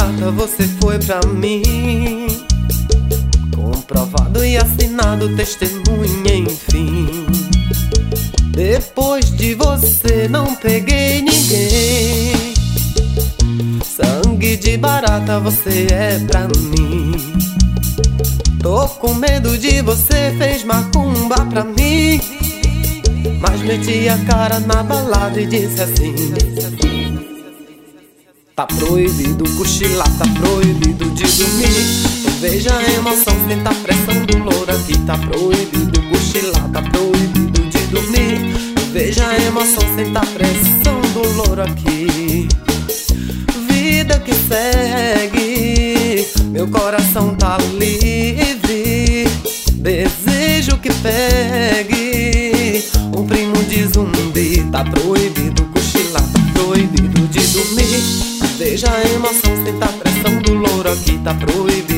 barata você foi pra mim. Comprovado e assinado, testemunha, enfim. Depois de você não peguei ninguém. Sangue de barata você é pra mim. Tô com medo de você, fez macumba pra mim. Mas meti a cara na balada e disse assim: tá proibido cochilar, tá proibido de dormir. Não veja a emoção, senta a pressão do louro aqui. Tá proibido cochilar, tá proibido de dormir. Não veja a emoção, senta a pressão do louro aqui. Vida que segue, meu coração tá livre. Desejo que pegue um primo de zumbi. Tá proibido cochilar, tá proibido de dormir. Veja a emoção, senta a pressão do louro aqui. Tá proibido